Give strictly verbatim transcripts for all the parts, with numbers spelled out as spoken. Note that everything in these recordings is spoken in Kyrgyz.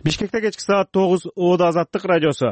Бишкекте кечки саат тогуз Оодо Азаттык радиосу.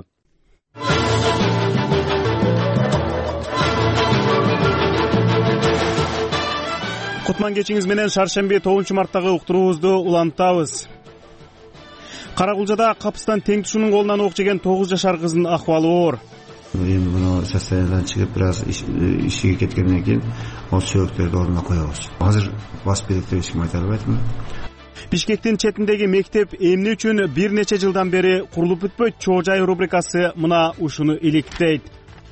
Кутман кечиңиз менен шаршемби тогузунчу марттагы уктуруубузду улантабыз. Каракулжада капыстан тең тушунун колунан ок жеген тогуз жашар кыздын акыбалы оор. Эми муну состояниедан чыгып бир аз ишиге кеткенден кийин ол сөйөктөрдү ордуна коебуз. Азыр басып берет деп эч ким айта албайт. Бишкектин четиндеги мектеп эмне үчүн бир нече жылдан бери курулуп бүтпөйт? Чоо жай рубрикасы мына ушуну иликтейт.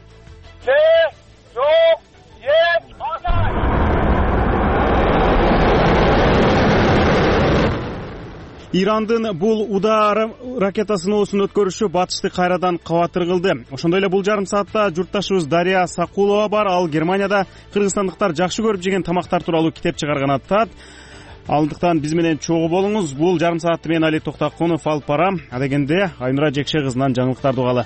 Ирандын бул удар ракетасыноосун өткөрүшү батышты кайрадан кабатыр кылды. Ошондой эле бул жарым саатта журтташыбыз Дария Сакулова бар. Ал Германияда кыргызстандыктар жакшы көрүп жеген тамактар тууралуу китеп чыгарган атат. Алдыктан биз менен чогуу болуңуз. Бул жарым саатты мен Али Токтакунов алып барам. Адегенде Айнура Жекше кызынан жаңылыктарды угалы.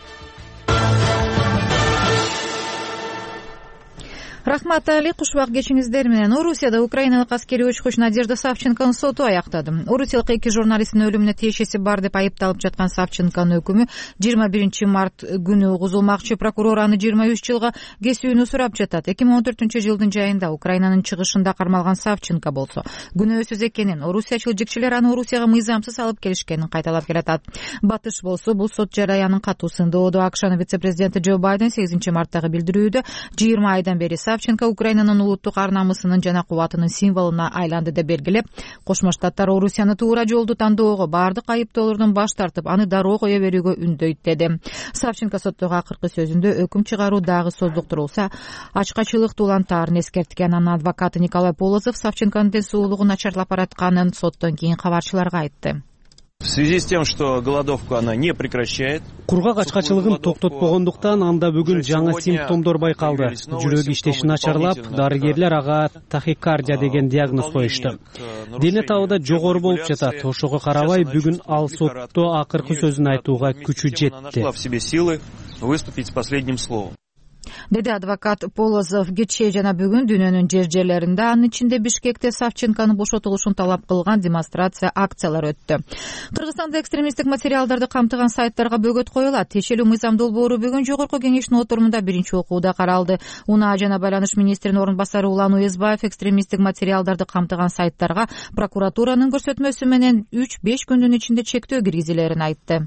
Рахмат Али, кушбак кечиңиздер менен. Орусияда украиналык аскерий учкуч Надежда Савченконун соту аяктады. Орусиялык эки журналисттин өлүмүнө тиешеси бар деп айыпталып жаткан Савченконун өкүмү жыйырма биринчи март күнү угузулмакчы. Прокурор аны жыйырма үч жылга кесүүнү сурап жатат. эки миң он төртүнчү жылдын жайында Украинанын чыгышында кармалган Савченко болсо күнөөсүз экенин, орусиячыл жигчилер аны Орусияга мыйзамсыз алып келишкенин кайталап келатат. Батыш болсо бул сот жараянын катуу сындоодо. АКШнын вице-президенти Джо Байден сегизинчи марттагы билдирүүдө жыйырма айдан бери Савченко Украинанын улуттук ар намысынын жана кубатынын символуна айланды деп белгилеп, Кошмо Штаттар Орусияны туура жолду тандоого бардык айыптоолордон баш тартып, аны дароо кое берүүгө үндөйт деди. Савченко соттогу акыркы сөзүндө өкүм чыгаруу дагы создуктурулса, ачкачылыкты улантаарын эскерткен. Анын адвокаты Николай Полозов Савченконун ден соолугу начарлап баратканын соттон кийин кабарчыларга айтты. В связи с тем, что голодовку она не прекращает. Кургак ачкачылыгын токтотпогондуктан анда бүгүн жаңы симптомдор байкалды. Жүрөк иштеши начарлап, дарыгерлер ага тахикардия деген диагноз коюшту. Дене табыда жогору болуп жатат. Ошого карабай бүгүн ал сотто акыркы сөзүн айтууга күчү жетти. В себе силы выступить с последним словом. Деди адвокат Полозов. Кечээ жана бүгүн дүйнөнүн жер жерлеринде, анын ичинде Бишкекте Савченконун бошотулушун талап кылган демонстрация, акциялар өттү. Кыргызстанда экстремисттик материалдарды камтыган сайттарга бөгөт коюлат. Тиешелүү мыйзам долбоору бүгүн жогорку кеңештин отурумунда биринчи окууда каралды. Унаа жана байланыш министринин орун басары Улан Уезбаев экстремисттик материалдарды камтыган сайттарга прокуратуранын көрсөтмөсү менен үч беш күндүн ичинде чектөө киргизилерин айтты.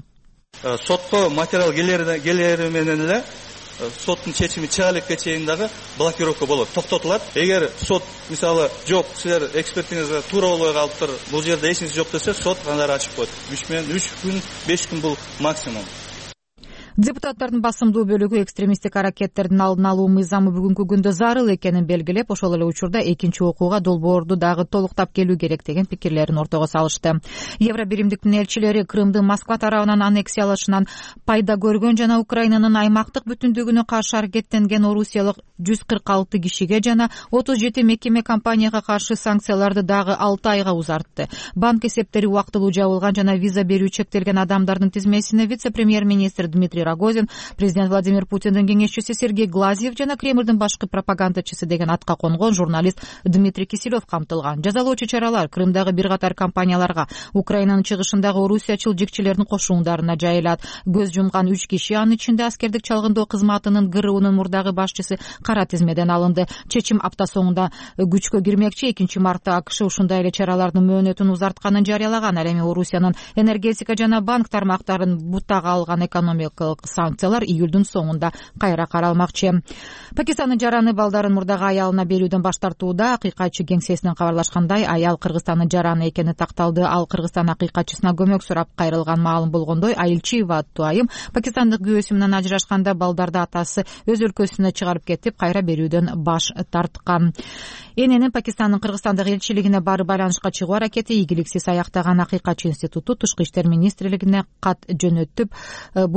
Сотко материал келери менен эле соттун чечими чыга элекке чейин дагы блокировка болот, токтотулат. Эгер сот мисалы жок, силер экспертиңизге туура болбой калыптыр, бул жерде эч нерсе жок десе, сот андары ачып коет. үч менен үч күн, беш күн бул максимум. Депутаттардын басымдуу бөлүгү экстремисттик аракеттердин алдын алуу мыйзамы бүгүнкү күндө зарыл экенин белгилеп, ошол эле учурда экинчи окууга долбоорду дагы толуктап келүү керек деген пикирлерин ортого салышты. Евро биримдиктин элчилери Крымды Москва тарабынан аннексиялашынан пайда көргөн жана Украинанын аймактык бүтүндүгүнө каршы аракеттенген орусиялык жүз кырк алты кишиге жана отуз жети мекеме компанияга каршы санкцияларды дагы алты айга узартты. Банк эсептери убактылуу жабылган жана виза берүү чектелген адамдардын тизмесине вице-премьер-министр Дмитрий Рогозин, президент Владимир Путиндин кеңешчиси Сергей Глазьев жана Кремлдин башкы пропагандачысы деген атка конгон журналист Дмитрий Киселев камтылган. Жазалоочу чаралар Крымдагы бир катар компанияларга, Украинанын чыгышындагы орусиячыл жигчилердин кошуундарына жайылат. Көз жумган үч киши, анын ичинде аскердик чалгындоо кызматынын ГРУнун мурдагы башчысы кара тизмеден алынды. Чечим апта соңунда күчкө кирмекчи. экинчи мартта АКШ ушундай эле чаралардын мөөнөтүн узартканын жарыялаган. Ал эми Орусиянын энергетика жана банк тармактарын бутага алган экономикалык санкциялар июлдун соңунда кайра каралмакчы. Пакистандын жараны балдарын мурдагы аялына берүүдөн баш тартууда. Акыйкатчы кеңсесинен кабарлашкандай, аял Кыргызстандын жараны экени такталды. Ал Кыргызстан акыйкатчысына көмөк сурап кайрылган. Маалым болгондой, Айылчиева аттуу айым пакистандык күйөөсү менен ажырашканда балдарды атасы өз өлкөсүнө чыгарып кетип, кайра берүүдөн баш тарткан. Эненин Пакистандын Кыргызстандагы элчилигине барып байланышка чыгуу аракети ийгиликсиз аяктаган. Акыйкатчы институту Тышкы иштер министрлигине кат жөнөтүп, бул маселени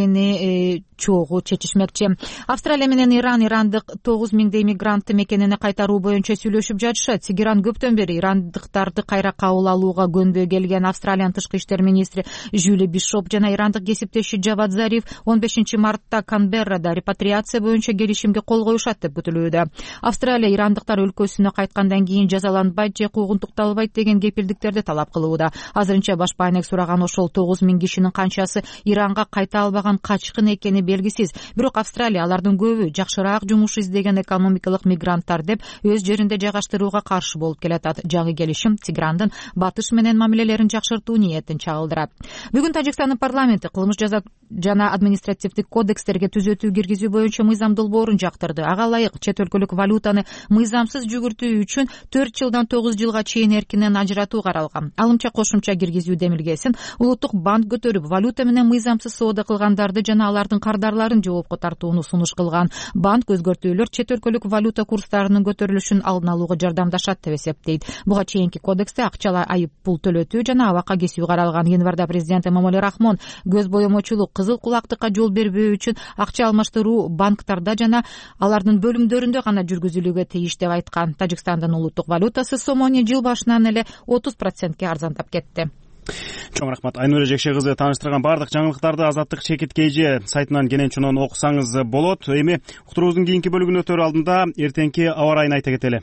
маселени чогуу чечишмекчи. Австралия менен Иран ирандык тогуз миңдей мигрантты мекенине кайтаруу боюнча сүйлөшүп жатышат. Тегеран көптөн бери ирандыктарды кайра кабыл алууга көнбөй келген. Австралиянын тышкы иштер министри Жюли Бишоп жана ирандык кесиптеши Джавад Зариф он бешинчи мартта Канберрада репатриация боюнча келишимге кол коюшат деп күтүлүүдө. Австралия ирандыктар өлкөсүнө кайткандан кийин жазаланбайт же куугунтукталбайт деген кепилдиктерди талап кылууда. Азырынча баш байнек сураган ошол тогуз миң кишинин канчасы Иранга кайта албаган качкын экени белгисиз. Бирок Австралия алардын көбү жакшыраак жумуш издеген экономикалык мигранттар деп өз жеринде жайгаштырууга каршы болуп келатат. Жаңы келишим Тегерандын батыш менен мамилелерин жакшыртуу ниетин чагылдырат. Бүгүн Тажикстандын парламенти кылмыш жаза жана административдик кодекстерге түзөтүү киргизүү боюнча мыйзам долбоорун жактырды. Ага ылайык чет өлкөлүк валютаны мыйзамсыз жүгүртүү үчүн төрт жылдан тогуз жылга чейин эркинен ажыратуу каралган. Алымча кошумча киргизүү демилгесин улуттук банк көтөрүп, валюта менен мыйзамсыз соода кылгандарды жана алардын кардарларын жоопко тартууну сунуш кылган. Банк өзгөртүүлөр чет өлкөлүк валюта курстарынын көтөрүлүшүн алдын алууга жардамдашат деп эсептейт. Буга чейинки кодексте акчалай айып пул төлөтүү жана абакка кесүү каралган. Январда президент Эмомали Рахмон көз боемочулук, кызыл кулактыкка жол бербөө үчүн акча алмаштыруу банктарда жана алардын бөлүмдөрүндө гана жүргүзүлүүгө тийиш деп айткан. Тажикстандын улуттук валютасы сомони жыл башынан эле отуз процентке арзандап кетти. Чоң рахмат. Айнура Жекше кызы тааныштырган бардык жаңылыктарды Азаттык чекит kg сайтынан кенен чонон окусаңыз болот. Эми уктуруубуздун кийинки бөлүгүнө өтөр алдында эртеңки аба ырайын айта кетели.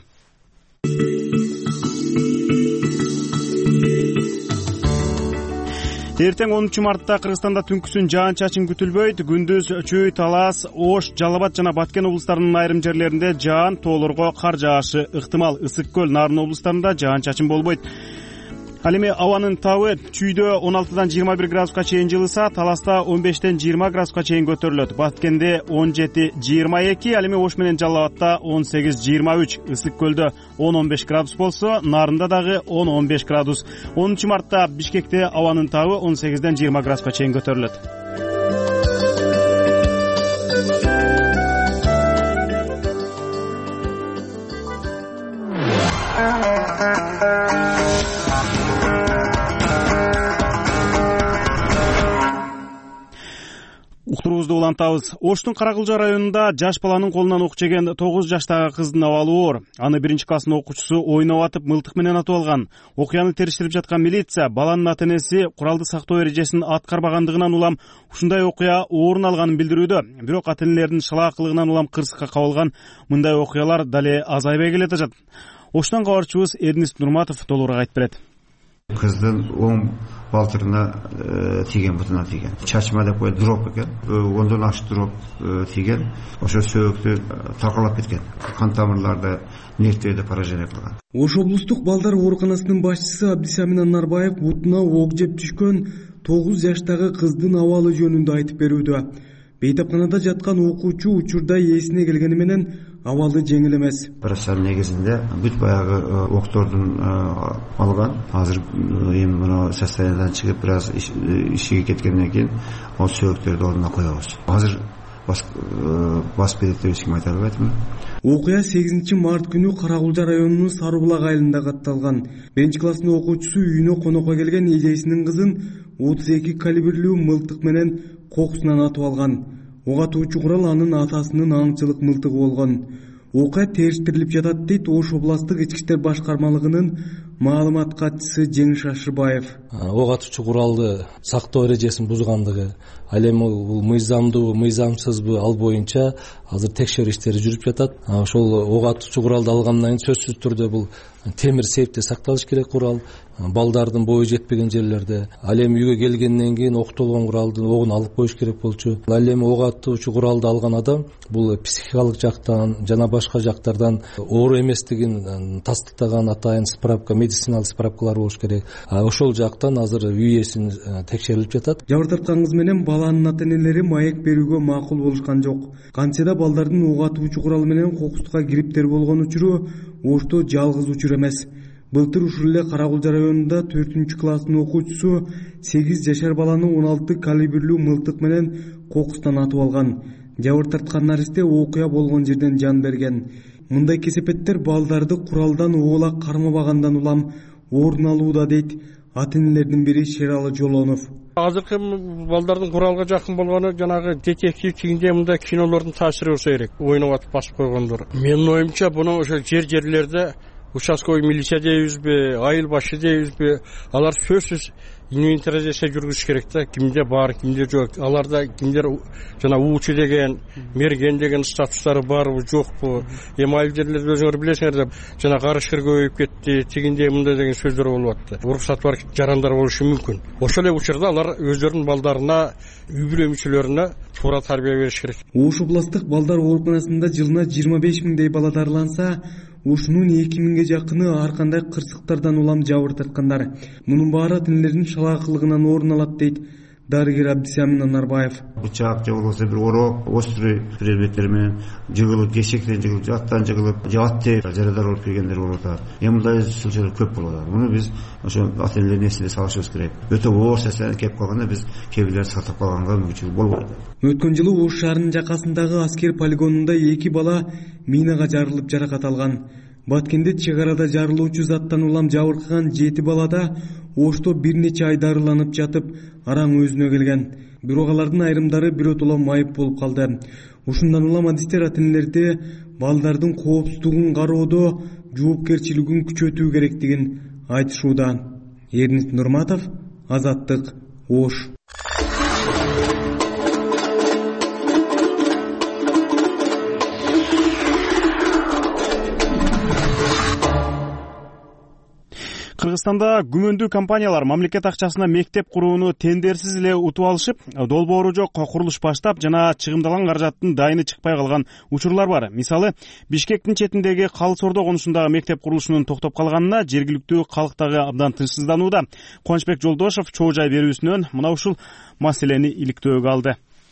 Эртең онунчу мартта Кыргызстанда түнкүсүн жаан-чачын күтүлбөйт. Күндүз Чүй, Талас, Ош, Жалал Абад жана Баткен облустарынын айрым жерлеринде жаан, тоолорго кар жаашы ыктымал. Ысык көл, Нарын облустарында жаан-чачын болбойт. Ал эми абанын табы Чүйдө он алтыдан жыйырма бир градуска чейин жылыса, Таласта он бештен жыйырма градуска чейин көтөрүлөт. Баткенде он жети жыйырма эки, ал эми Ош менен Жалал Абадта он сегиз жыйырма үч, Ысык көлдө он он беш градус болсо, Нарында дагы он он беш градус. онунчу мартта Бишкекте абанын табы он сегизден жыйырма градуска чейин көтөрүлөт. Уктуруубузду улантабыз. Оштун Каракылжа районунда жаш баланын колунан ок жеген тогуз жаштагы кыздын абалы оор. Аны биринчи класстын окуучусу ойноп атып мылтык менен атып алган. Окуяны териштирип жаткан милиция баланын ата-энеси куралды сактоо эрежесин аткарбагандыгынан улам ушундай окуя орун алганын билдирүүдө. Бирок ата-энелердин шалаакылыгынан улам кырсыкка кабылган мындай окуялар дале азайбай келе жатат. Оштон кабарчыбыз Эрнис Нурматов толугураак айтып берет. Кыздын оң балтырына тийген, бутуна тийген. Чачма деп коет, дроп экен. Ондон аш дроп тийген. Ошо сөөктү таркалап кеткен. Кан тамырларды, нервтерди поражение кылган. Ош облустук балдар ооруканасынын башчысы Абдисамин Анарбаев бутуна ок жеп түшкөн тогуз жаштагы кыздын абалы жөнүндө айтып берүүдө. Бейтапканада жаткан окуучу учурда эсине келгени менен абалы жеңил эмес. Операциянын негизинде бүт баягы октордун алган. Азыр эми мына состояниедан чыгып бир аз ишиге кеткенден кийин ал сөөктөрдү ордуна коебуз. Азыр бас белектер эч ким айта албайтмын. Окуя сегизинчи март күнү Каракылжа районунун Сары булак айылында катталган. биринчи класстын окуучусу үйүнө конокко келген эжесинин кызын отуз эки калибрлүү мылтык менен кокусунан атып алган. Ок атуучу курал анын атасынын аңчылык мылтыгы болгон. Окуя териштирилип жатат дейт Ош областтык ички иштер башкармалыгынын маалымат катчысы Жеңиш Ашырбаев. Ок атуучу куралды сактоо эрежесин бузгандыгы, ал эми бул мыйзамдуу, мыйзамсызбы ал боюнча азыр текшерүү иштери жүрүп жатат. Ошол ок атуучу куралды алгандан кийин сөзсүз түрдө бул темир сейфте сакталыш керек курал, балдардын бою жетпеген жерлерде. Ал эми үйгө келгенден кийин октолгон куралдын огун алып коюш керек болчу. Ал эми ок атуучу куралды алган адам бул психикалык жактан жана башка жактардан оор эместигин тастыктаган атайын справка, медициналык справкалар болуш керек. Ошол жактан азыр үй ээсин текшерилип жатат. Жабыр тарткан кыз менен баланын ата-энелери маек берүүгө макул болушкан жок. Кантсе да балдардын ок атуучу курал менен кокустукка кириптер болгон учуру Ошто жалгыз учур эмес. Былтыр ушул эле Каракылжа районунда төртүнчү класстын окуучусу сегиз жашар баланы он алты калибрлүү мылтык менен кокустан атып алган. Жабыр тарткан наристе окуя болгон жерден жан берген. Мындай кесепеттер балдарды куралдан оолак кармабагандан улам орун алууда дейт ата-энелердин бири Шералы Жолонов. азыркы балдардын куралга жакын болгону жанагы детектив тигинде мындай кинолордун таасири болсо керек, ойноп атып басып койгондор. Менин оюмча буну ошо жер жерлерде участковый милиция дейбизби, айыл башы дейбизби, алар сөзсүз инвентаризация жүргүзүш керек да, кимде бар, кимде жок, аларда кимдер жана уучу деген, мерген деген статустары барбы, жокпу, эми айыл жерлерде өзүңөр билесиңер да, жана карышкыр көбөйүп кетти, тигинде мындай деген сөздөр болуп атты. Уруксаты бар жарандар болушу мүмкүн. Ошол эле учурда алар өздөрүнүн балдарына, үй бүлө мүчөлөрүнө туура тарбия бериш керек. Ош областык балдар ооруканасында жылына жыйырма беш миңдей бала дарыланса, ушунун эки миңге жакыны ар кандай кырсыктардан улам жабыр тарткандар. Мунун баары тилердин шалаакылыгынан орун алат дейт дарыгер Абдисамин Анарбаев. Бычак же болбосо бир орок, острый предметтер менен жыгылып, кешектен жыгылып, жаттан жыгылып, жабат деп жарадар болуп келгендер болуп атат. Эми мындай случайлар көп болуп атат. Муну биз ошо ата энелердин эсине салышыбыз керек. Өтө оор сесен кеп калганда биз кээ бирлерди сактап калганга мүмкүнчүлүк болуп атат. Өткөн жылы Ош шаарынын жакасындагы аскер полигонунда эки бала минага жарылып жаракат алган. Баткенде чек арада жарылуучу заттан улам жабыркаган жети балада Ошто бир нече ай дарыланып жатып, араң өзүнө келген. Бирок алардын айрымдары биротоло майып болуп калды. Ушундан улам адистер ата энелерди балдардын коопсуздугун кароодо жоопкерчилигин күчөтүү керектигин айтышууда. Эрнис Нурматов, Азаттык, Ош. Кыргызстанда күмөндүү компаниялар мамлекет акчасына мектеп курууну тендерсиз эле утуп алышып, долбоору жок курулуш баштап жана чыгымдалган каражаттын дайыны чыкпай калган учурлар бар. Мисалы, Бишкектин четиндеги Калыс-Ордо конушундагы мектеп курулушунун токтоп калганына жергиликтүү калк дагы абдан тынчсызданууда. Кубанычбек Жолдошов чоо жай берүүсүнөн мына ушул маселени иликтөөгө алды.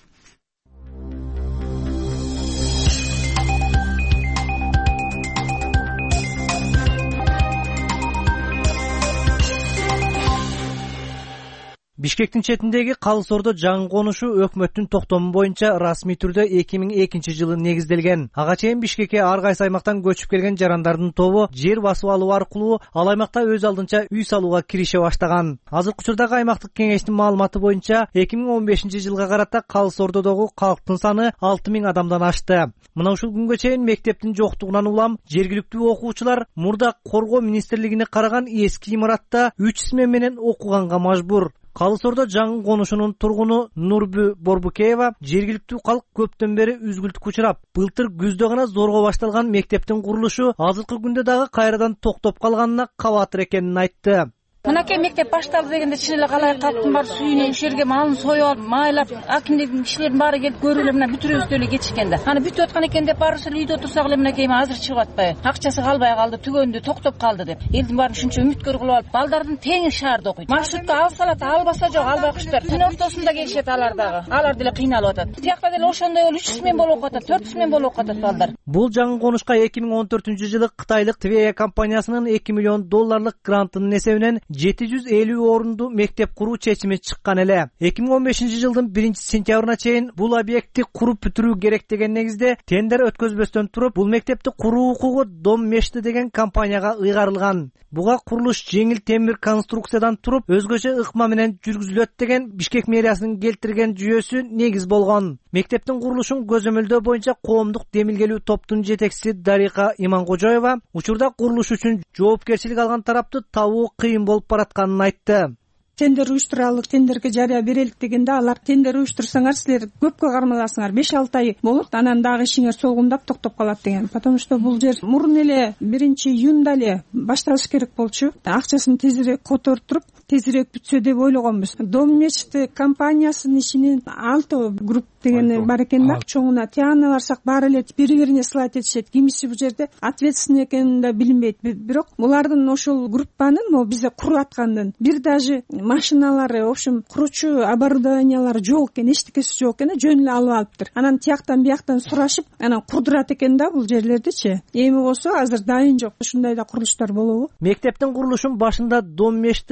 Бишкектин четиндеги Калыс-Ордо жаңы конушу өкмөттүн токтому боюнча расмий түрдө эки миң экинчи жылы негизделген. Ага чейин Бишкекке ар кайсы аймактан көчүп келген жарандардын тобу жер басып алуу аркылуу ал аймакта өз алдынча үй салууга кирише баштаган. Азыркы учурдагы аймактык кеңештин маалыматы боюнча эки миң он бешинчи жылга карата Калыс-Ордодогу калктын саны алты миң адамдан ашты. Мына ушул күнгө чейин мектептин жоктугунан улам жергиликтүү окуучулар мурда коргоо министрлигине караган эски имаратта үч смена менен окуганга мажбур. Калыс-Ордо жаңы конушунун тургуну Нурбү Борбукеева жергиликтүү калк көптөн бери үзгүлтүккө учурап, былтыр күздө гана зорго башталган мектептин курулушу азыркы күндө дагы кайрадан токтоп калганына кабатыр экенин айтты. Мынакей мектеп башталды дегенде чын эле калай калктын баары сүйүнүп ушул жерге малын союп алып, майлап, акимдин кишилердин баары келип көрүп эле мына бүтүрөбүз деп эле кетишкен да. Аны бүтүп аткан экен деп барыбыз эле үйдө отурсак эле мынакей азыр чыгып атпайбы? Акчасы калбай калды, түгөндү, токтоп калды деп. Элдин баарын ушунча үмүткөр кылып алып, балдардын теңи шаарда окуйт. Маршрутта алса алат, албаса жок, албай куштар. Түн ортосунда келишет алар дагы. Алар деле кыйналып атат. Тиякта деле ошондой эле үч смен болуп атат, төрт смен болуп атат балдар. Бул жаңы конушка эки миң он төртүнчү жылы Кытайлык Твея компаниясынын эки миллион долларлык грантынын эсебинен жети жүз элүү орунду мектеп куруу чечими чыккан эле. эки миң он бешинчи жылдын биринчи сентябрына чейин бул объектти куруп бүтүрүү керек деген негизде тендер өткөзбөстөн туруп, бул мектепти куруу укугу Дом Мешти деген компанияга ыйгарылган. Буга курулуш жеңил темир конструкциядан туруп, өзгөчө ыкма менен жүргүзүлөт деген Бишкек мэриясынын келтирген жүйөсү негиз болгон. Мектептин курулушун көзөмөлдөө боюнча коомдук демилгелүү топтун жетекчиси Дарика Иманкожоева учурда курулуш үчүн жоопкерчилик алган тарапты табуу кыйын болуп баратканын айтты. Тендер уюштуралык, тендерге жарыя берелик дегенде алар тендер уюштурсаңар силер көпкө кармаласыңар, беш алты ай болот, анан дагы ишиңер солгундап токтоп калат деген. Потому что бул жер мурун эле биринчи июнда эле башталыш керек болчу. Акчасын тезирээк которуп, тезирээк бүтсө деп ойлогонбуз. Дом Мешти компаниясынын ишинин алты групп деген бар экен да. Чоңуна тияна барсак баары эле бири-бирине сылайт этишет. Кимиси бул жерде ответственный экени да билинбейт. Бирок булардын ошол группанын могу бизде куруп аткандын бир даже машиналары, в общем, куручу оборудованиялары жок экен, эчтекеси жок экен, жөн эле алып алыптыр. Анан тияктан бияктан сурашып, анан курдурат экен да бул жерлердичи. Эми болсо азыр дайын жок. Ушундай да курулуштар болобу? Мектептин курулушун башында Дом Мешти компания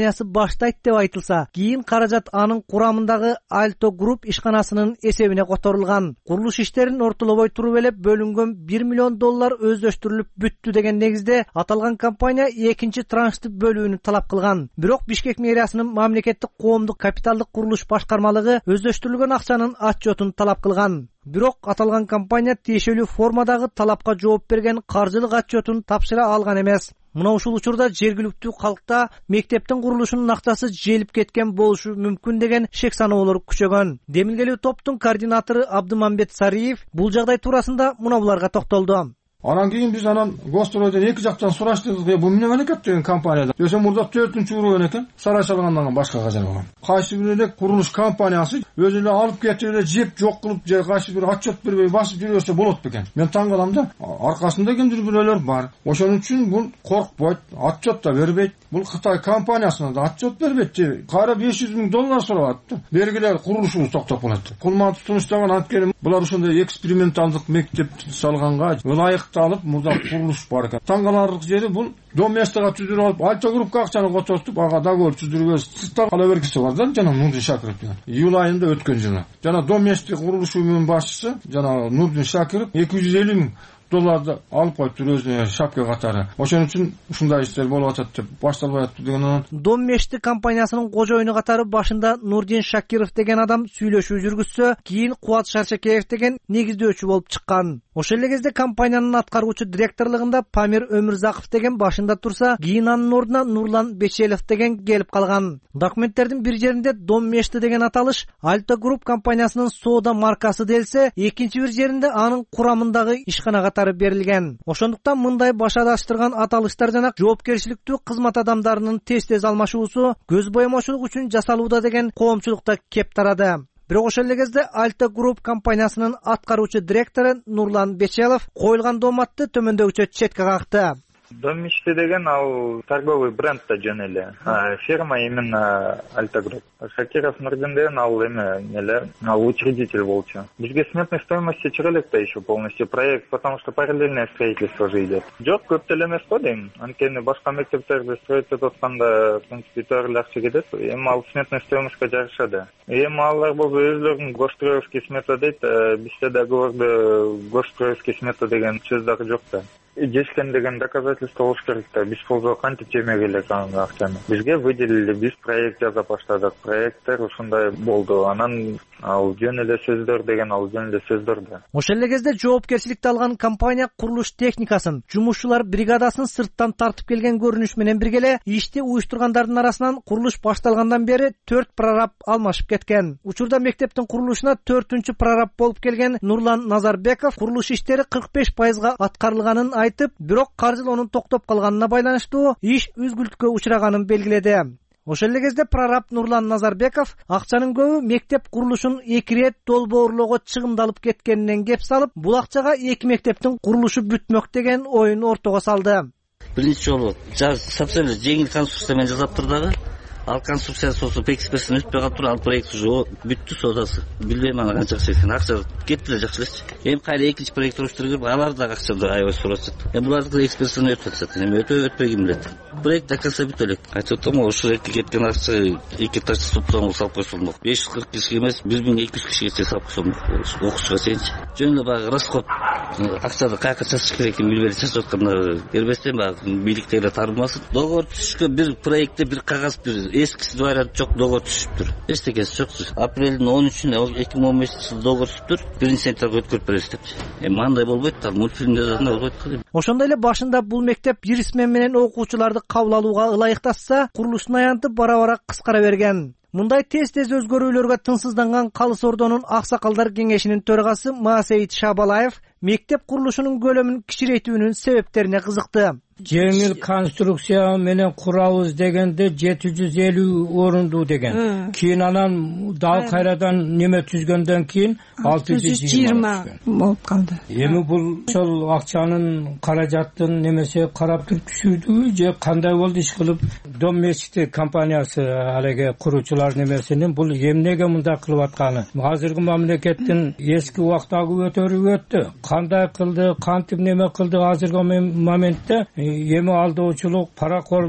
компаниясы баштайт деп айтылса, кийин каражат анын курамындагы Alto Group ишканасынын эсебине которулган. Курулуш иштерин ортолобой туруп эле бөлүнгөн бир миллион доллар өздөштүрүлүп бүттү деген негизде аталган компания экинчи траншты бөлүүнү талап кылган. Бирок Бишкек мэриясынын мамлекеттик коомдук капиталдык курулуш башкармалыгы өздөштүрүлгөн акчанын отчетун талап кылган. Бирок аталган компания тиешелүү формадагы талапка жооп берген каржылык отчетун тапшыра алган эмес. Мына ушул учурда жергиликтүү калкта мектептин курулушунун акчасы желип кеткен болушу мүмкүн деген шек саноолор күчөгөн. Демилгелүү топтун координатору Абдымамбет Сариев бул жагдай туурасында мына буларга токтолду. Анан кийин биз анан Гостройдон эки жактан сураштырдык. Бул эмне мамлекет деген компанияда. Десе мурда төртүнчү уровень экен. Сарай салгандан башкага жаралган. Кайсы бир эле курулуш компаниясы өзү эле алып кетип эле жеп жок кылып же кайсы бир отчет бербей басып жүрөсө болот бекен. Мен таң калам да. Аркасында кимдир бирөөлөр бар. Ошон үчүн бул коркпойт, отчет да бербейт. Бул Кытай компаниясына да отчет бербейт. Кайра беш жүз миң доллар сурап атты. Бергиле курулушубуз токтоп калат. Кулман тутунуштаган анткени булар ошондой эксперименталдык мектеп салганга ылайык алып мурда курулуш бар экен. Таң каларлык жери бул доместага түзүрүп алып, Alto Group'ка акчаны котортуп, ага договор түзүрүп сыртта кала бергиси бар да, жана Нурдин Шакиров деген. Июль айында өткөн жылы. Жана доместик курулуш уюмунун башчысы, жана Нурдин Шакиров эки жүз элүү миң долларды алып коюптур өзүнө шапка катары. Ошон үчүн ушундай иштер болуп атат деп башталбай атты деген. Доммешти компаниясынын кожоюну катары башында Нурдин Шакиров деген адам сүйлөшүү жүргүзсө, кийин Кубат Шаршакеев деген негиздөөчү болуп чыккан. Ошол эле кезде компаниянын аткаруучу директорлугунда Памир Өмүрзаков деген башында турса, кийин анын ордуна Нурлан Бечелов деген келип калган. Документтердин бир жеринде Доммешти деген аталыш Alto Group компаниясынын соода маркасы делсе, экинчи бир жеринде анын курамындагы ишкана катары берилген. Ошондуктан мындай башадаштырган аталыштар жана жоопкерчиликтүү кызмат адамдарынын тез-тез алмашуусу көз боемочулук үчүн жасалууда деген коомчулукта кеп тарады. Бирок ошол эле кезде Alto Group компаниясынын аткаруучу директору Нурлан Бечелов коюлган дооматты төмөндөгүчө четке какты. Доммешти деген ал торговый бренд да жөн эле. Фирма именно Alto Group. Шакиров Нурдин деген ал эме эле, ал учредитель болчу. Бизге сметной стоимости чыга элек да еще полностью проект, потому что параллельное строительство же идет. Жок, көп деле эмес го дейм. Анткени башка мектептерди строить этип атканда, в принципе, төрөлү акча кетет. Эми ал сметной стоимостька жарышады. Эми алар болсо өзлөрүнүн госстроевский смета дейт, бизде договордо госстроевский смета деген сөз дагы жок да. Дескен деген доказательство болуш керек да. Биз болсо кантип жемек элек анын акчаны. Бизге выделили, биз проект жаза баштадык. Проекттер ушундай болду. Анан ал жөн эле сөздөр деген ал жөн эле сөздөр да. Ошол эле кезде жоопкерчиликти алган компания курулуш техникасын, жумушчулар бригадасын сырттан тартып келген көрүнүш менен бирге эле ишти уюштургандардын арасынан курулуш башталгандан бери төрт прораб алмашып кеткен. Учурда мектептин курулушуна төртүнчү прораб болуп келген Нурлан Назарбеков курулуш иштери кырк беш пайызга аткарылганын айтып, бирок каржылоонун токтоп калганына байланыштуу иш үзгүлтүккө учраганын белгиледи. Ошол эле кезде прораб Нурлан Назарбеков акчанын көбү мектеп курулушун эки рет долбоорлоого чыгымдалып кеткенинен кеп салып, бул акчага эки мектептин курулушу бүтмөк деген оюн ортого салды. Биринчи жолу совсем жеңил конструкция менен жасап тур дагы. Ал конструкция соосу экспертин өтпөй калыптыр, ал проект уже бүттү соодасы. Билбейм аны канча акча экенин, акча кетти эле жакшы элечи. Эми кайра экинчи проект уруштуруп, алар дагы акчаны аябай сурашат. Эми буларды экспертин өтүп атат. Эми өтө өтпөй ким билет. Проект до конца бүтө элек. Айтып атам, ушул эки кеткен акча эки этаж субсом салып койсолмок. беш жүз кырк кишиге эмес, бир миң эки жүз кишиге салып койсолмок. Окуучуга чейинчи. Жөн эле баягы расход. Акчаны каяка чачыш керек экенин билбей чачып атканда эрбестен баягы бийликтегилер тарбымасын. Договор түзүшкө бир проектте бир кагаз бир эскиси вариант жок, договор түзүптүр. Эчтекеси жок. Апрелдин он үчүнө эки миң он бешинчи жылы договор түзүптүр. Биринчи сентябрга өткөрүп беребиз депчи. Эми андай болбойт да, мультфильмде да болбойт да. Ошондой эле башында бул мектеп юрисмен менен окуучуларды кабыл алууга ылайыкташса, курулуштун аянты бара-бара кыскара берген. Мындай тез-тез өзгөрүүлөргө тынсызданган Калыс Ордонун аксакалдар кеңешинин төрагасы Маасейит Шабалаев мектеп курулушунун көлөмүн кичирейтүүнүн себептерине кызыкты. Жеңил конструкция менен курабыз дегенде жети жүз элүү орунду деген. Кийин анан дал кайрадан неме түзгөндөн кийин алты жүз жыйырма болуп калды. Эми бул ошол акчанын каражаттын немесе карап туруп түшүрдүбү же кандай болду иш кылып? Доммешти компаниясы алеге куруучулар немесинин бул эмнеге мындай кылып атканы? Азыркы мамлекеттин эски убактагы өтөрүп өттү. Кандай кылды, кантип неме кылды азыркы моментте эми алдоочулук, паракорлук,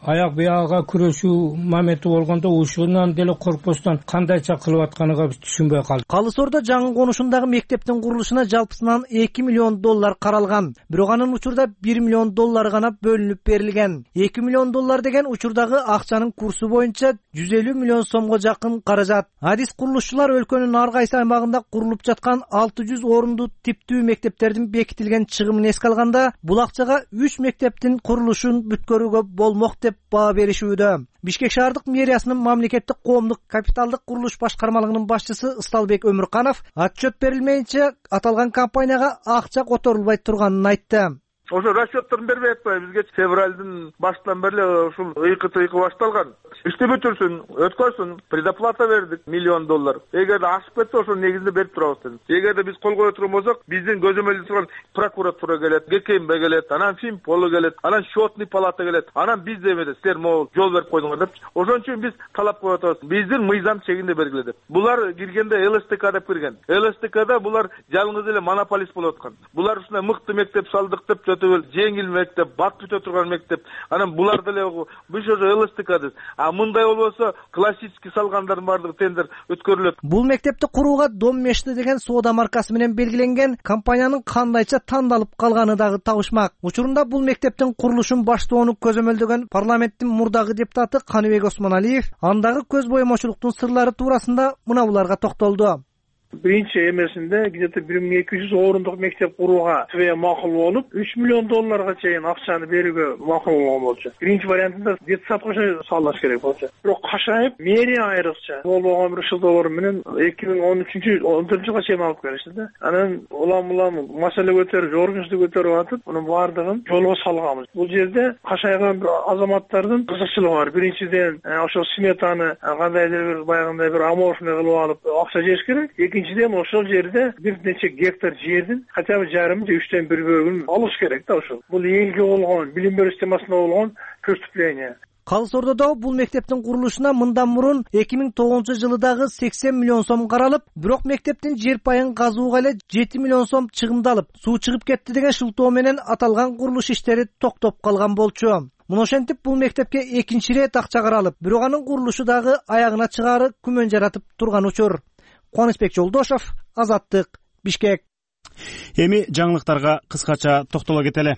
аяк бияга күрөшүү моменти болгондо ушунан деле коркпостон кандайча кылып атканыга биз түшүнбөй калдык. Калы Сордо жаңы конушундагы мектептин курулушуна жалпысынан эки миллион доллар каралган. Бирок анын учурда бир миллион доллар гана бөлүнүп берилген. эки миллион доллар деген учурдагы акчанын курсу боюнча жүз элүү миллион сомго жакын каражат. Адис курулушчулар өлкөнүн ар кайсы аймагында курулуп жаткан алты жүз орунду типтүү мектептердин бекитилген чыгымын эске алганда, бул акчага үч мектептин курулушун бүткөрүүгө болмок деп баа беришүүдө. Бишкек шаардык мэриясынын мамлекеттик коомдук капиталдык курулуш башкармалыгынын башчысы Ысталбек Өмүрканов отчет берилмейинче аталган компанияга акча которулбай турганын айтты. Ошо расчетторун бербей атпайбы бизге. Февралдын башынан бери ушул ыйкы тыйкы башталган. Ишти бүтүрсүн, өткөрсүн, предоплата бердик миллион доллар. Эгерде ашып кетсе ошо негизинде берип турабыз дедим. Эгерде биз кол кое турган болсок, биздин көзөмөлдө турган прокуратура келет, ГКМБ келет, анан Финполо келет, анан счетный палата келет. Анан биз демеде силер могу жол берип койдуңар деп. Ошон үчүн биз талап коюп атабыз. Биздин мыйзам чегинде бергиле деп. Булар киргенде ЛСТК деп кирген. ЛСТКда булар жалгыз эле монополист болуп аткан. Булар ушундай мыкты мектеп салдык деп жеңил мектеп, бат бүтө турган мектеп. Анан булар деле биз ошо ЛСТКдыз. А мындай болбосо классический салгандардын баардыгы тендер өткөрүлөт. Бул мектепти курууга Дом Мешти деген соода маркасы менен белгиленген компаниянын кандайча тандалып калганы дагы табышмак. Учурунда бул мектептин курулушун баштоону көзөмөлдөгөн парламенттин мурдагы депутаты Каныбек Осмоналиев андагы көз боемочулуктун сырлары туурасында мына буларга токтолду. Биринчи эмесинде где-то бир миң эки жүз орундук мектеп курууга све макул болуп, үч миллион долларга чейин акчаны берүүгө макул болгон болчу. Биринчи вариантында детсадка салыш керек болчу. Бирок кашайып, мэрия айрыкча болбогон бир шылдоолор менен эки миң он үчүнчү он төртүнчү жылга чейин алып келишти да. Анан улам улам маселе көтөрүп, жогоркучту көтөрүп атып, мунун баардыгын жолго салганбыз. Бул жерде кашайган бир азаматтардын кызыкчылыгы бар. Биринчиден ошо сметаны кандайдыр бир баягындай бир аморфный кылып алып акча жеш керек. Экинчиден ошол жерде бир нече гектар жердин хотя бы жарым же үчтөн бир бөлүгүн алыш керек да ошол. Бул элге болгон, билим берүү системасына болгон преступление. Калы Сордодо бул мектептин курулушуна мындан мурун эки миң тогузунчу жылы дагы сексен миллион сом каралып, бирок мектептин жер пайын казууга эле жети миллион сом чыгымдалып, суу чыгып кетти деген шылтоо менен аталган курулуш иштери токтоп калган болчу. Муну ошентип бул мектепке экинчи ирет акча каралып, бирок анын курулушу дагы аягына чыгаары күмөн жаратып турган учур. Кубанычбек Жолдошов, Азаттык, Бишкек. Эми жаңылыктарга кыскача токтоло кетели.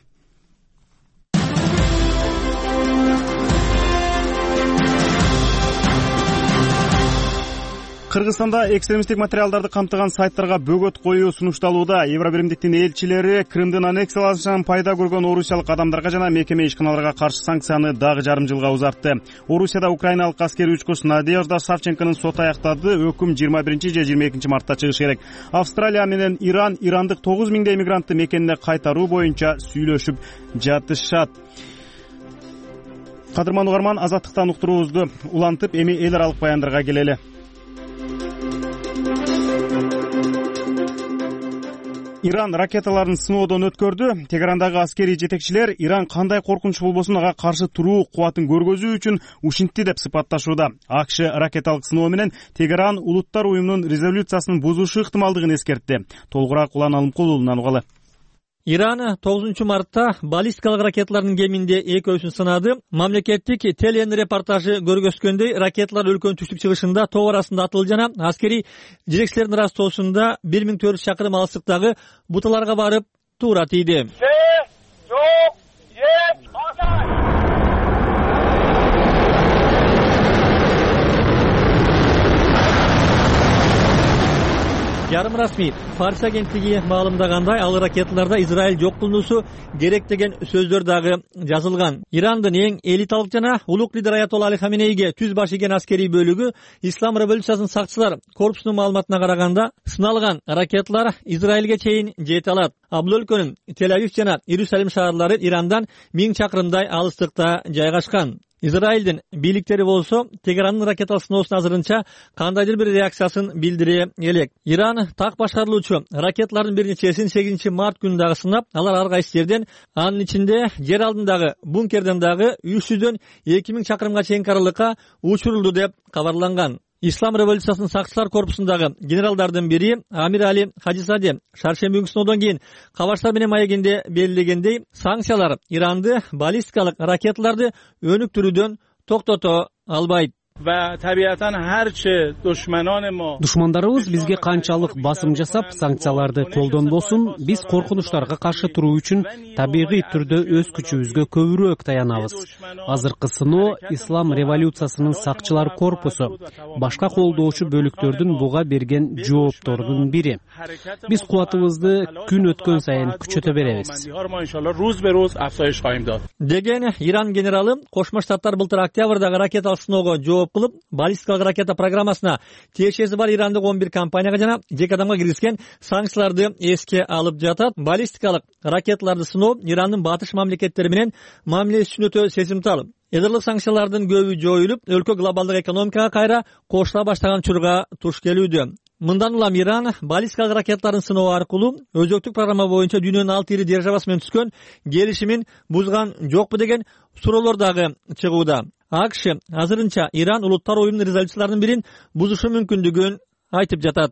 Кыргызстанда экстремисттик материалдарды камтыган сайттарга бөгөт коюу сунушталууда. Евробиримдиктин элчилери Крымдын аннексияланышынан пайда көргөн орусиялык адамдарга жана мекеме ишканаларга каршы санкцияны дагы жарым жылга узартты. Орусияда украиналык аскери учкуч Надежда Савченконун соту аяктады. Өкүм жыйырма биринчи же жыйырма экинчи мартта чыгышы керек. Австралия менен Иран ирандык тогуз миңдей мигрантты мекенине кайтаруу боюнча сүйлөшүп жатышат. Кадырман угарман, Азаттыктан уктуруубузду улантып, эми эл аралык баяндарга келели. Иран ракеталарын сыноодон өткөрдү. Тегерандагы аскерий жетекчилер Иран кандай коркунуч болбосун ага каршы туруу кубатын көргөзүү үчүн ушинтти деп сыпатташууда. АКШ ракеталык сыноо менен Тегеран улуттар уюмунун резолюциясын бузушу ыктымалдыгын эскертти. Толугураак Улан Алымкулулунан угалы. Иран тогузунчу мартта баллистикалык ракеталардын кеминде экөөсүн сынады. Мамлекеттик телен репортажы көргөзгөндөй, ракеталар өлкөнүн түштүк чыгышында тоо арасында атылды жана аскери жетекчилердин ырастоосунда бир миң төрт жүз чакырым алыстыктагы буталарга барып туура тийди. Жарым расмий Фарс агенттиги маалымдагандай, ал ракеталарда Израиль жок кылуусу керек деген сөздөр дагы жазылган. Ирандын эң элиталык жана улук лидер Аятолла Али Хаменейге түз баш ийген аскерий бөлүгү Ислам революциясынын сакчылар корпусунун маалыматына караганда, сыналган ракеталар Израилге чейин жете алат. А бул өлкөнүн Тель-Авив жана Иерусалим шаарлары Ирандан миң чакырымдай алыстыкта жайгашкан. Израилдин бийликтери болсо Тегеранын ракеталык сыноосуна азырынча кандайдыр бир реакциясын билдире элек. Иран так башкарылуучу ракеталардын бир нечесин сегизинчи март күнү дагы сынап, алар ар кайсы жерден, анын ичинде жер алдындагы бункерден дагы үч жүздөн эки миң чакырымга чейин аралыкка учурулду деп кабарланган. Ислам революциясынын сакчылар корпусундагы генералдардын бири Амир Али Хажисаде шаршемби күнүнөн кийин Кабарштар менен маегинде белгилегендей, санкциялар Иранды баллистикалык ракеталарды өнүктүрүүдөн токтото албайт. Душмандарыбыз бизге канчалык басым жасап, санкцияларды колдонбосун, биз коркунучтарга каршы туруу үчүн табигый түрдө өз күчүбүзгө көбүрөөк таянабыз. Азыркы сыноо Ислам революциясынын сакчылар корпусу, башка колдоочу бөлүктөрдүн буга берген жооптордун бири. Биз кубатыбызды күн өткөн сайын күчөтө беребиз. Деген Иран генералы Кошмо Штаттар былтыр октябрдагы ракеталык сыноого жооп кылып, баллистикалык ракета программасына тиешеси бар ирандык он бир компанияга жана жеке адамга киргизген санкцияларды эске алып жатат. Баллистикалык ракеталарды сыноо Ирандын батыш мамлекеттери менен мамилеси үчүн өтө сезимтал. Эдерлик санкциялардын көбү жоюлуп, өлкө глобалдык экономикага кайра кошула баштаган учурга туш келүүдө. Мындан улам Иран баллистикалык ракеталарын сыноо аркылуу өзөктүк программа боюнча дүйнөнүн алты ири державасы менен түзгөн келишимин бузган жокпу деген суроолор дагы чыгууда. АКШ азырынча Иран улуттар оюнунун резолюцияларынын бирин бузушу мүмкүндүгүн айтып жатат.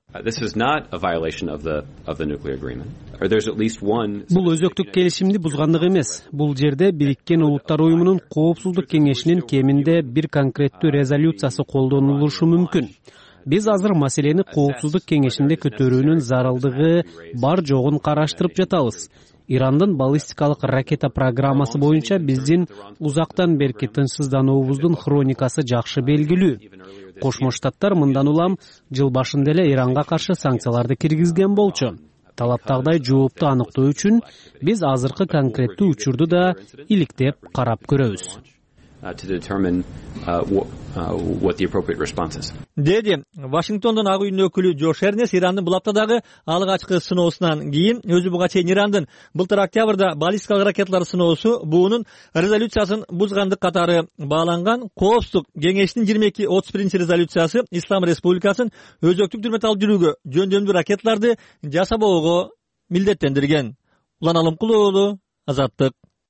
Бул өзөктүк келишимди бузгандык эмес. Бул жерде Бириккен Улуттар оюнунун Коопсуздук кеңешинин кеминде бир конкреттүү резолюциясы колдонулушу мүмкүн. Биз азыр маселени Коопсуздук кеңешинде көтөрүүнүн зарылдыгы бар жогун караштырып жатабыз. Ирандын баллистикалык ракета программасы боюнча биздин узактан берки тынчсыздануубуздун хроникасы жакшы белгилүү. Кошмо Штаттар мындан улам жыл башында эле Иранга каршы санкцияларды киргизген болчу. Талаптагыдай жоопту аныктоо үчүн биз азыркы конкреттүү учурду да иликтеп карап көрөбүз. Деди Вашингтондон ак үйдүн өкүлү Джош Эрнес Ирандын бул аптадагы алгачкы сыноосунан кийин өзү буга чейин Ирандын былтыр октябрда баллистикалык ракеталар сыноосу буунун резолюциясын бузгандык катары бааланган. Коопсуздук кеңешинин жыйырма эки отуз биринчи резолюциясы Ислам Республикасын өзөктүк дүрмөт алып жүрүүгө жөндөмдүү ракеталарды жасабоого милдеттендирген. Улан Алымкулуу уулу, Азаттык.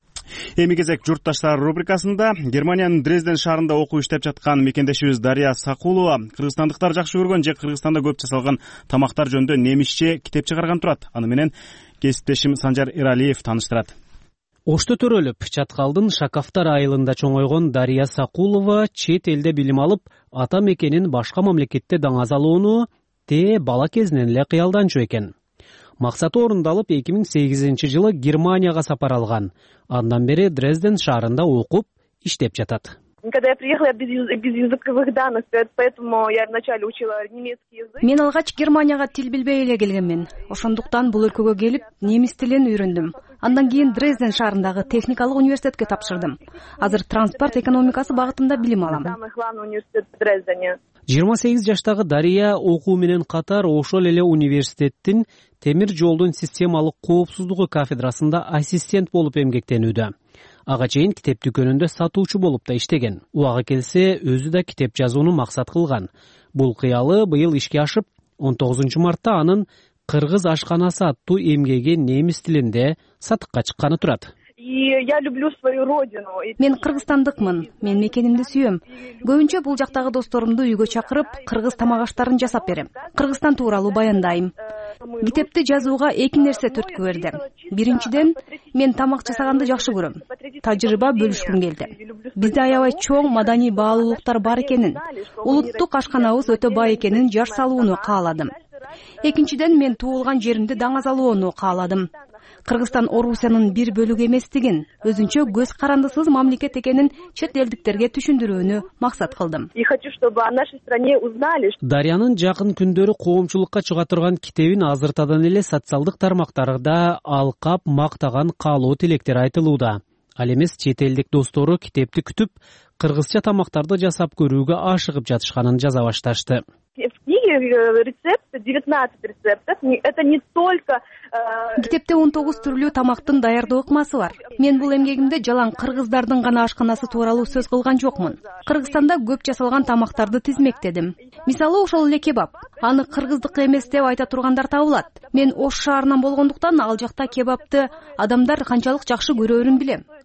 Эми кезек журтташтар рубрикасында Германиянын Дрезден шаарында окуу иштеп жаткан мекендешибиз Дария Сакулова кыргызстандыктар жакшы көргөн же Кыргызстанда көп жасалган тамактар жөнүндө немисче китеп чыгарган турат. Аны менен кесиптешим Санжар Эралиев тааныштырат. Ошто төрөлүп, Чаткалдын Шакафтар айылында чоңойгон Дария Сакулова чет элде билим алып, ата мекенин башка мамлекетте даңазалоону те бала кезинен эле кыялданчу экен. Максаты орундалып, эки миң сегизинчи жылы Германияга сапар алган. Андан бери Дрезден шаарында окуп, иштеп жатат. Когда я приехала, я без, без языковых данных, поэтому я вначале учила немецкий язык. Мен алгач Германияга тил билбей эле келгенмин. Ошондуктан бул өлкөгө келип, немис тилин үйрөндүм. Андан кийин Дрезден шаарындагы техникалык университетке тапшырдым. Азыр транспорт экономикасы багытында билим алам. Самый главный университет в Дрездене. жыйырма сегиз жаштагы Дария окуу менен катар ошол эле университеттин темир жолдун системалык коопсуздугу кафедрасында ассистент болуп эмгектенүүдө. Ага чейин китеп дүкөнүндө сатуучу болуп да иштеген. Убагы келсе, өзү да китеп жазууну максат кылган. Бул кыялы быйыл ишке ашып, он тогузунчу мартта анын Кыргыз ашканасы аттуу эмгеги немис тилинде сатыкка чыкканы турат. И я люблю свою родину. Мен кыргызстандыкмын. Мен мекенимди сүйөм. Көбүнчө бул жактагы досторумду үйгө чакырып, кыргыз тамак аштарын жасап берем. Кыргызстан тууралуу баяндайм. Китепти жазууга эки нерсе түрткү берди. Биринчиден, мен тамак жасаганды жакшы көрөм. Тажрыйба бөлүшкүм келди. Бизде аябай чоң маданий баалуулуктар бар экенин, улуттук ашканабыз өтө бай экенин жар салууну кааладым. Экинчиден, мен туулган жеримди даңазалоону кааладым. Кыргызстан Орусиянын бир бөлүгү эместигин, өзүнчө көз карандысыз мамлекет экенин чет элдиктерге түшүндүрүүнү максат кылдым. И хочу, чтобы о нашей стране узнали. Дариянын жакын күндөрү коомчулукка чыга турган китебин азыртадан эле социалдык тармактарда алкап, мактаган каалоо тилектер айтылууда. Ал эмес чет элдик достору китепти күтүп, кыргызча тамактарды жасап көрүүгө ашыгып жатышканын жаза башташты. В книге рецепты, девятнадцать рецептов, это не только... Китепте он тогуз түрлүү тамактын даярдоо ыкмасы бар. Мен бул эмгегимде жалаң кыргыздардын гана ашканасы тууралуу сөз кылган жокмун. Кыргызстанда көп жасалган тамактарды тизмектедим. Мисалы ошол эле кебаб. Аны кыргыздык эмес деп айта тургандар табылат. Мен Ош шаарынан болгондуктан ал жакта кебабты адамдар канчалык жакшы көрөөрүн билем.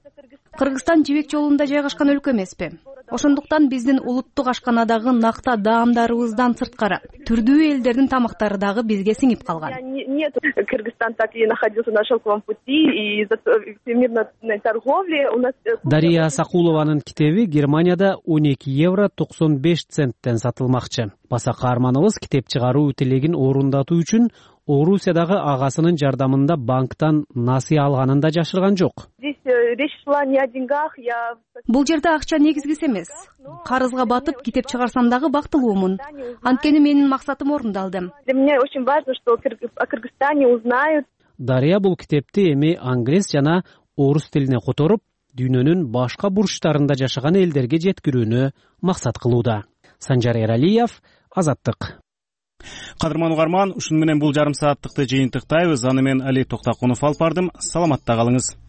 Кыргызстан жибек жолунда жайгашкан өлкө эмеспи? Ошондуктан биздин улуттук ашканадагы накта даамдарыбыздан сырткары түрдүү элдердин тамактары дагы бизге сиңип калган. Нет, Кыргызстан так и находился на шелковом пути, и из-за всемирной торговли у нас... Дария Сакулованын китеби Германияда он эки евро токсон беш центтен сатылмакчы. Баса каарманыбыз китеп чыгаруу тилегин орундатуу үчүн Орусиядагы агасынын жардамында банктан насыя алганын да жашырган жок. Бул жерде акча негизгиси эмес. Карызга батып китеп чыгарсам дагы бактылуумун. Анткени менин максатым орундалды. Для меня очень важно, что о Кыргызстане узнают. Дария бул китепти эми англис жана орус тилине которуп, дүйнөнүн башка бурчтарында жашаган элдерге жеткирүүнү максат кылууда. Санжар Эралиев, Азаттык. Кадырман угарман, ушуну менен бул жарым сааттыкты жыйынтыктайбыз. Аны мен Али Токтакунов алып бардым. Саламатта калыңыз.